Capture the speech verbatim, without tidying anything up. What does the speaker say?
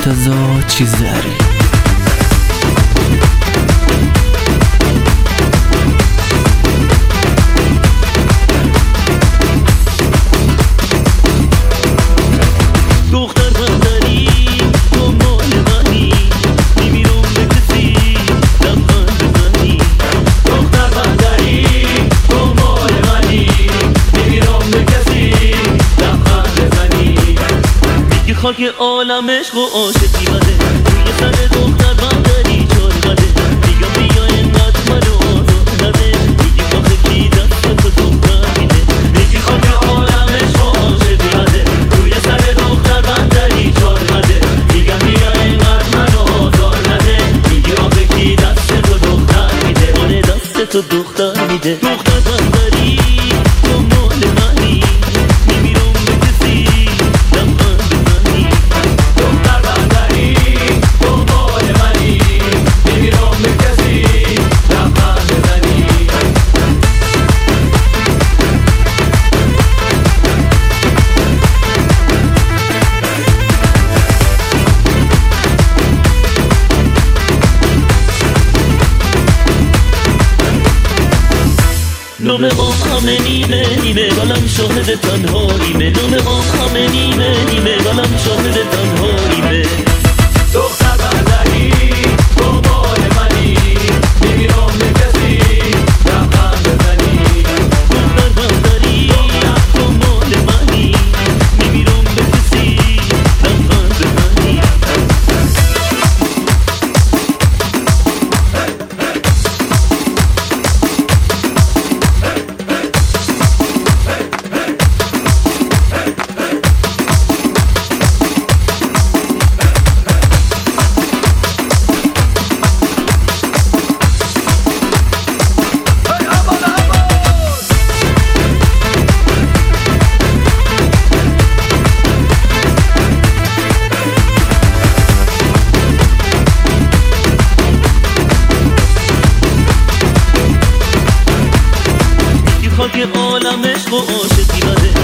مرتضی چیزری. خاک عالم عشق و عاشقی بده، روی سر دختر بندری چار بده. میگم بیا اینقدر منو آزار نده، میگی آخه کی دست تو دختر میده. میگی خاک عالم عشق و عاشقی بده، روی سر دختر بندری چار بده. میگم بیا اینقدر منو آزار نده، میگی آخه کی دست تو دختر میده. آره دست تو دختر میده. دختر بندری تو مال منی، نمیرم به کسی لبخند بزنی. دختر بندری تو مال منی، نمیرم به کسی لبخند بزنی. نام ما همه نیمه نیمه قلم شاهد تنهاییمه. نام ما همه نیمه نیمه قلم شاهد تنهاییمه. دختر بندری تو مال منی، نمیرم به کسی لبخند بزنی. دختر بندری تو مال منی، نمیرم به کسی لبخند بزنی. خاک عالم عشق و عاشقی بده،